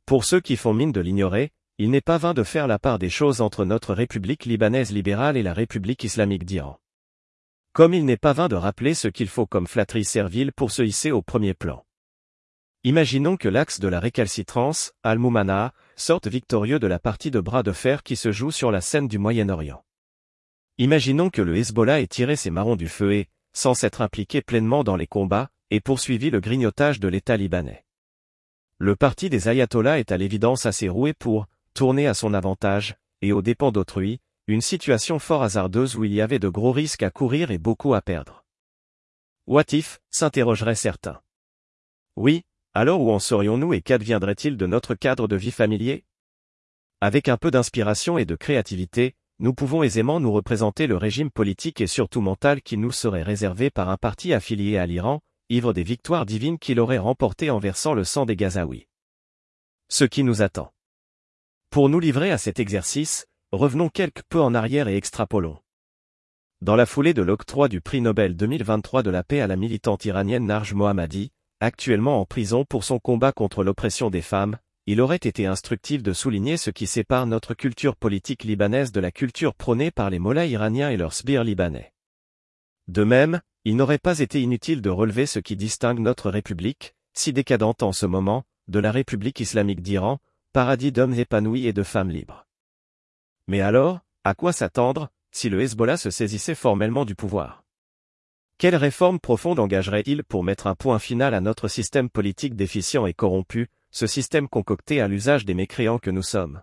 Pour ceux qui font mine de l'ignorer, il n'est pas vain de faire la part des choses entre notre République libanaise libérale et la République islamique d'Iran. Comme il n'est pas vain de rappeler ce qu'il faut comme flatterie servile pour se hisser au premier plan. Imaginons que l'axe de la récalcitrance, Al-Moumanaa, sorte victorieux de la partie de bras de fer qui se joue sur la scène du Moyen-Orient. Imaginons que le Hezbollah ait tiré ses marrons du feu et, sans s'être impliqué pleinement dans les combats, ait poursuivi le grignotage de l'État libanais. Le parti des ayatollahs est à l'évidence assez roué pour tourner à son avantage, et aux dépens d'autrui, une situation fort hasardeuse où il y avait de gros risques à courir et beaucoup à perdre. What if, s'interrogeraient certains. Oui, alors où en serions-nous et qu'adviendrait-il de notre cadre de vie familier? Avec un peu d'inspiration et de créativité, nous pouvons aisément nous représenter le régime politique et surtout mental qui nous serait réservé par un parti affilié à l'Iran, ivre des victoires divines qu'il aurait remportées en versant le sang des Gazaouis. Ce qui nous attend. Pour nous livrer à cet exercice, revenons quelque peu en arrière et extrapolons. Dans la foulée de l'octroi du prix Nobel 2023 de la paix à la militante iranienne Narj Mohammadi, actuellement en prison pour son combat contre l'oppression des femmes, il aurait été instructif de souligner ce qui sépare notre culture politique libanaise de la culture prônée par les mollahs iraniens et leurs sbires libanais. De même, il n'aurait pas été inutile de relever ce qui distingue notre République, si décadente en ce moment, de la République islamique d'Iran, paradis d'hommes épanouis et de femmes libres. Mais alors, à quoi s'attendre, si le Hezbollah se saisissait formellement du pouvoir? Quelle réforme profonde engagerait-il pour mettre un point final à notre système politique déficient et corrompu, ce système concocté à l'usage des mécréants que nous sommes?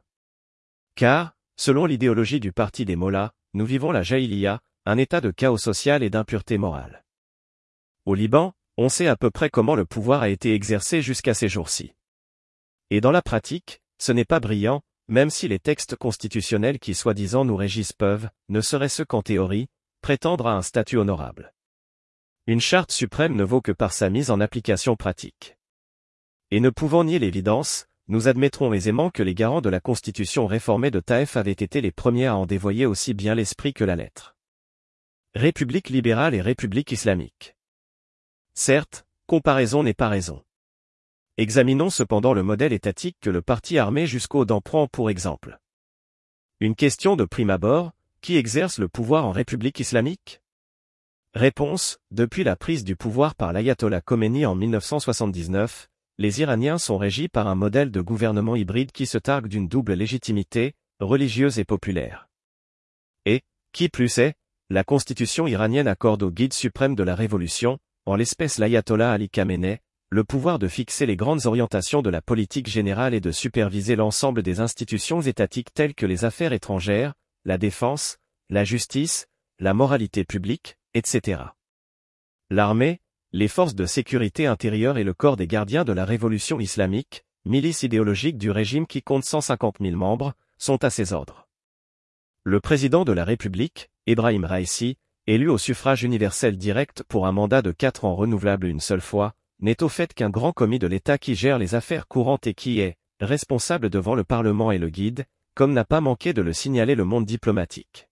Car, selon l'idéologie du parti des mollahs, nous vivons la Jahiliya, un état de chaos social et d'impureté morale. Au Liban, on sait à peu près comment le pouvoir a été exercé jusqu'à ces jours-ci. Et dans la pratique, ce n'est pas brillant, même si les textes constitutionnels qui soi-disant nous régissent peuvent, ne serait-ce qu'en théorie, prétendre à un statut honorable. Une charte suprême ne vaut que par sa mise en application pratique. Et ne pouvant nier l'évidence, nous admettrons aisément que les garants de la Constitution réformée de Taïf avaient été les premiers à en dévoyer aussi bien l'esprit que la lettre. République libérale et République islamique. Certes, comparaison n'est pas raison. Examinons cependant le modèle étatique que le parti armé jusqu'aux dents prend pour exemple. Une question de prime abord, qui exerce le pouvoir en République islamique? Réponse, depuis la prise du pouvoir par l'ayatollah Khomeini en 1979, les Iraniens sont régis par un modèle de gouvernement hybride qui se targue d'une double légitimité, religieuse et populaire. Et, qui plus est, la constitution iranienne accorde au guide suprême de la révolution, en l'espèce l'ayatollah Ali Khamenei, le pouvoir de fixer les grandes orientations de la politique générale et de superviser l'ensemble des institutions étatiques telles que les affaires étrangères, la défense, la justice, la moralité publique, etc. L'armée, les forces de sécurité intérieure et le corps des gardiens de la révolution islamique, milice idéologique du régime qui compte 150 000 membres, sont à ses ordres. Le président de la République, Ebrahim Raïssi, élu au suffrage universel direct pour un mandat de 4 ans renouvelable une seule fois, n'est au fait qu'un grand commis de l'État qui gère les affaires courantes et qui est responsable devant le Parlement et le guide, comme n'a pas manqué de le signaler le monde diplomatique.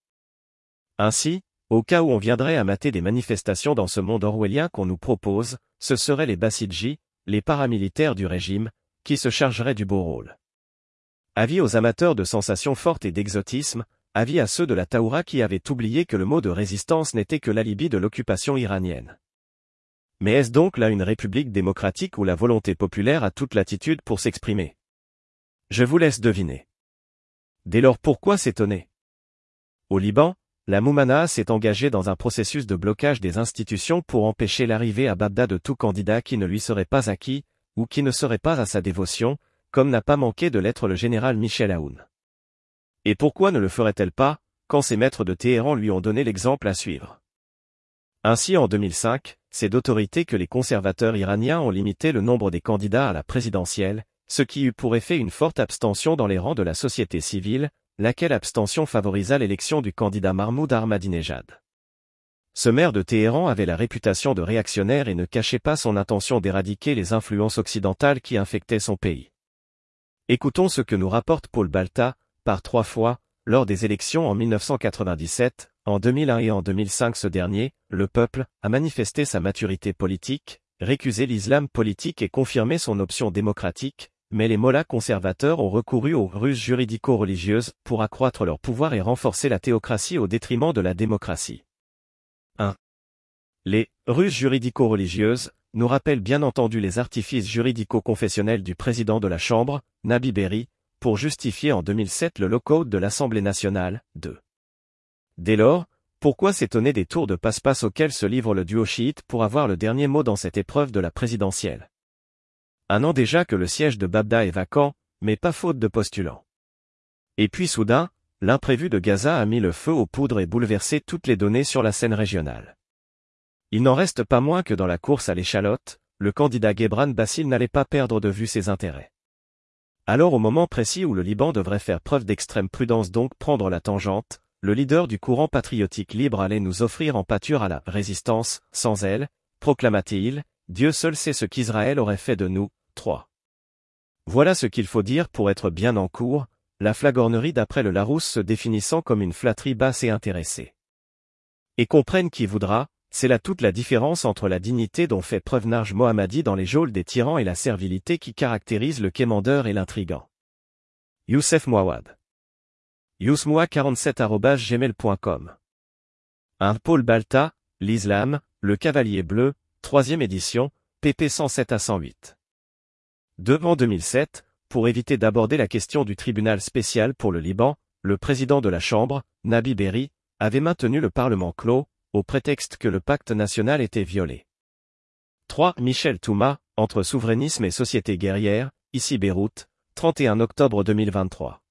Ainsi, au cas où on viendrait à mater des manifestations dans ce monde orwellien qu'on nous propose, ce seraient les Bassidji, les paramilitaires du régime, qui se chargeraient du beau rôle. Avis aux amateurs de sensations fortes et d'exotisme, avis à ceux de la Taoura qui avaient oublié que le mot de résistance n'était que l'alibi de l'occupation iranienne. Mais est-ce donc là une république démocratique où la volonté populaire a toute latitude pour s'exprimer? Je vous laisse deviner. Dès lors pourquoi s'étonner? Au Liban, la Moumanaa s'est engagée dans un processus de blocage des institutions pour empêcher l'arrivée à Bagdad de tout candidat qui ne lui serait pas acquis, ou qui ne serait pas à sa dévotion, comme n'a pas manqué de l'être le général Michel Aoun. Et pourquoi ne le ferait-elle pas, quand ses maîtres de Téhéran lui ont donné l'exemple à suivre? Ainsi en 2005, c'est d'autorité que les conservateurs iraniens ont limité le nombre des candidats à la présidentielle, ce qui eut pour effet une forte abstention dans les rangs de la société civile, laquelle abstention favorisa l'élection du candidat Mahmoud Ahmadinejad. Ce maire de Téhéran avait la réputation de réactionnaire et ne cachait pas son intention d'éradiquer les influences occidentales qui infectaient son pays. Écoutons ce que nous rapporte Paul Balta, par 3 fois, lors des élections en 1997, en 2001 et en 2005 ce dernier, le peuple a manifesté sa maturité politique, récusé l'islam politique et confirmé son option démocratique, mais les mollahs conservateurs ont recouru aux ruses juridico-religieuses pour accroître leur pouvoir et renforcer la théocratie au détriment de la démocratie. 1. Les ruses juridico-religieuses nous rappellent bien entendu les artifices juridico-confessionnels du président de la Chambre, Nabi Berri, pour justifier en 2007 le lock-out de l'Assemblée nationale. 2. Dès lors, pourquoi s'étonner des tours de passe-passe auxquels se livre le duo chiite pour avoir le dernier mot dans cette épreuve de la présidentielle? Un an déjà que le siège de Babda est vacant, mais pas faute de postulants. Et puis soudain, l'imprévu de Gaza a mis le feu aux poudres et bouleversé toutes les données sur la scène régionale. Il n'en reste pas moins que dans la course à l'échalote, le candidat Gebran Bassil n'allait pas perdre de vue ses intérêts. Alors au moment précis où le Liban devrait faire preuve d'extrême prudence, donc prendre la tangente, le leader du courant patriotique libre allait nous offrir en pâture à la résistance, sans elle, proclama-t-il, Dieu seul sait ce qu'Israël aurait fait de nous. 3. Voilà ce qu'il faut dire pour être bien en cours, la flagornerie d'après le Larousse se définissant comme une flatterie basse et intéressée. Et comprenne qui voudra, c'est là toute la différence entre la dignité dont fait preuve Narj Mohammadi dans les geôles des tyrans et la servilité qui caractérise le quémandeur et l'intrigant. Youssef Mouawad. yousmoua47@gmail.com 1. Paul Balta, l'Islam, le Cavalier Bleu, 3e édition, pp 107 à 108. 2. En 2007, pour éviter d'aborder la question du tribunal spécial pour le Liban, le président de la Chambre, Nabi Berri, avait maintenu le Parlement clos, au prétexte que le pacte national était violé. 3. Michel Touma, entre souverainisme et société guerrière, ici Beyrouth, 31 octobre 2023.